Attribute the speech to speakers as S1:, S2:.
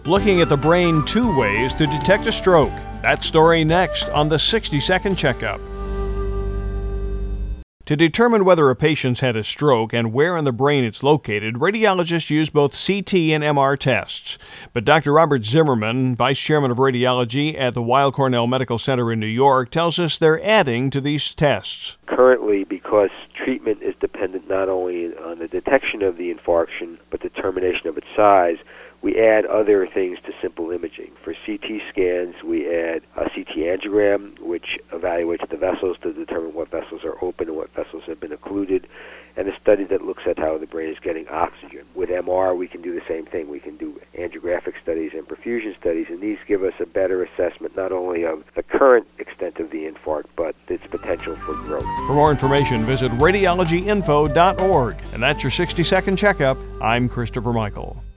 S1: looking at the brain 2 ways to detect a stroke. That story next on the 60-Second Checkup. To determine whether a patient's had a stroke and where in the brain it's located, radiologists use both CT and MR tests. But Dr. Robert Zimmerman, Vice Chairman of Radiology at the Weill Cornell Medical Center in New York, tells us they're adding to these tests.
S2: Currently, because treatment is dependent not only on the detection of the infarction, but determination of its size, we add other things to simple imaging. For CT scans, we add a CT angiogram, which evaluates the vessels to determine what vessels are open and what vessels have been occluded, and a study that looks at how the brain is getting oxygen. With MR, we can do the same thing. We can do angiographic studies and perfusion studies, and these give us a better assessment not only of the current extent of the infarct, but its potential for growth.
S1: For more information, visit radiologyinfo.org. And that's your 60-Second Checkup. I'm Christopher Michael.